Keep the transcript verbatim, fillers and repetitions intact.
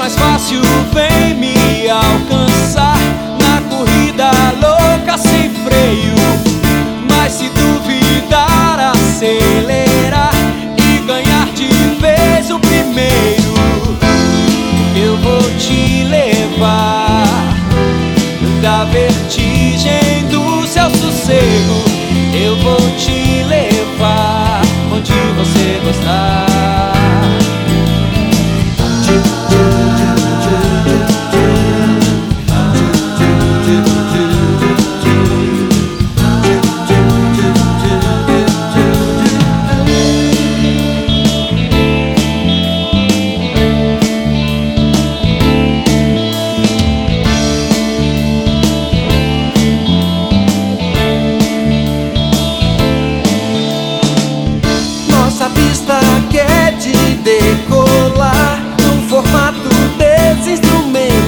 mais fácil vem me alcançar na corrida louca sem freio. Mas se duvidar, acelerar e ganhar de vez o primeiro, eu vou te levar da vertigem do seu sossego. Eu vou te levar onde você gostar. Nossa pista quer te decolar no formato desse instrumento.